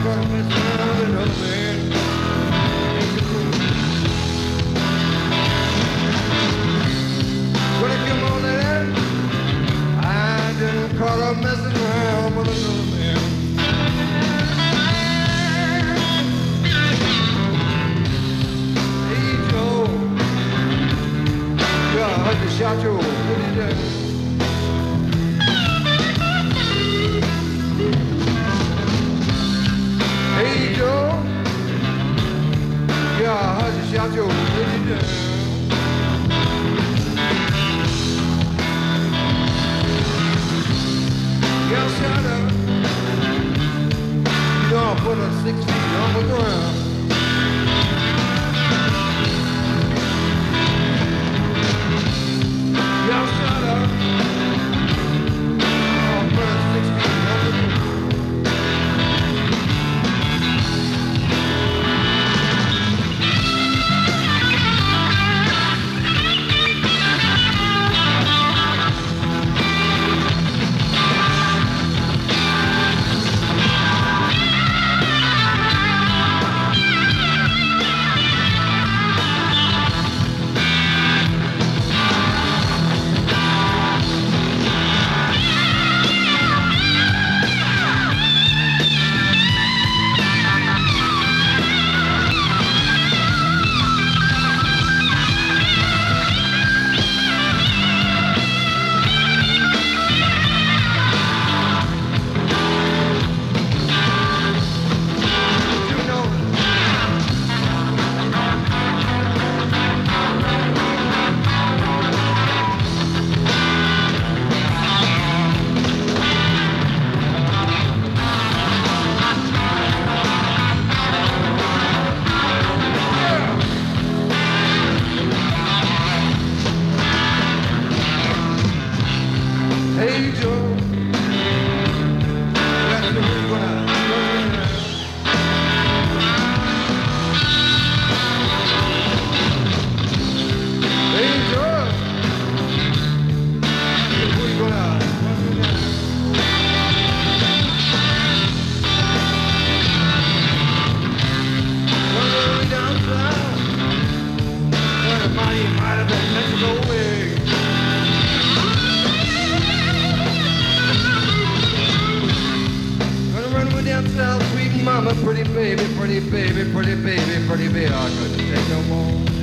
gonna mess around with another man. Well, if you know that, I didn't call her messing around with another man. Hey, Joe, yeah, I heard you shot your pretty down. Hey Joe, yeah, I heard you shout your pretty down. Yeah, shut up. You don't put a 6 feet on the ground. Yeah, shut up. Don't put a 6 feet on the ground. Hey Joe, that's the way you're gonna go now. Hey Joe, that's the way you're gonna go now. Well, way down south, where the money might have been Mexico way. Down south, sweet mama, pretty baby, pretty baby, pretty baby, pretty baby. I couldn't take no more.